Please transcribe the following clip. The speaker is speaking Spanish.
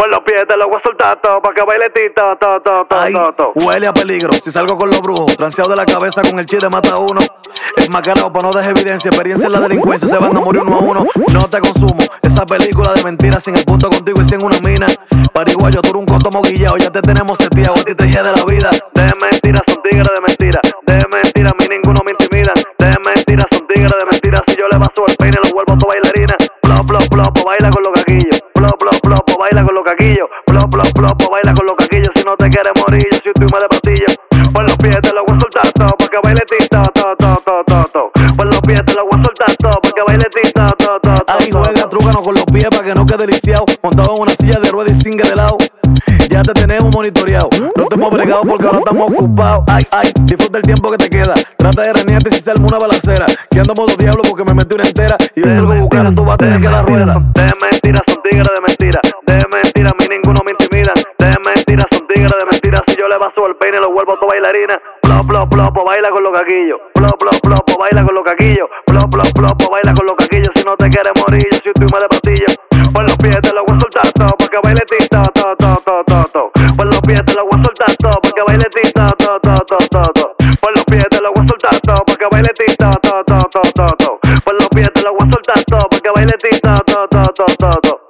Por los pies te lo voy a soltar todo, pa' que baile tito, Ay, huele a peligro, si salgo con los brujos, transeado de la cabeza con el chile mata a uno. Es macarao pa' no dejar evidencia, experiencia en la delincuencia, se van a morir uno a uno. No te consumo, esa película de mentiras, sin el punto contigo y sin una mina. Pariguayo, tú eres un coto moguillao, ya te tenemos seteado, a ti te de la vida. De mentiras, son tigres de mentiras, de mentiras, a mí ninguno me intimida. De mentiras, son tigres de mentiras, si yo le paso el peine lo vuelvo tu bailarina. Plop, plop, plop, baila con los caquillos. Plop, plop, plop, baila con los caquillos. Plop, plop, plop, baila con los caquillos. Si no te quieres morir, yo soy tu de pastillo. Por los pies te lo voy a soltar todo, pa' que baile tito, Por los pies te lo voy a soltar todo, pa' que baile tito, Ay, juega trúgano con los pies pa' que no quede lisiado. Montado en una silla de ruedas y singue de lado. Ya te tenemos monitoreado, no te hemos bregado porque ahora estamos ocupados. Ay, ay, disfruta el tiempo que te queda. Trata de renearte si se arma una balacera. Que ando modo diablo porque me metí una entera. Y de algo buscar, tú vas a tener que dar rueda. De mentiras, son tigres de mentiras. De mentiras, a mí ninguno me intimida. De mentiras, son tigres de mentiras. Si yo le paso el peine, lo vuelvo tu bailarina. Plop, plop, plop, baila con los caquillos. Plop, plop, plop, baila con los caquillos. Plop, plop, plop, baila con los caquillos. Si no te quieres morir, yo soy tu de pastillo. Por los pies te lo voy a soltar todo, pa' que baile tito, Por los pies te lo voy a soltar todo, pa' que baile tito, Por los pies te lo voy a soltar todo, pa' que baile tito, Por los pies te lo voy a soltar todo, pa' que baile tito,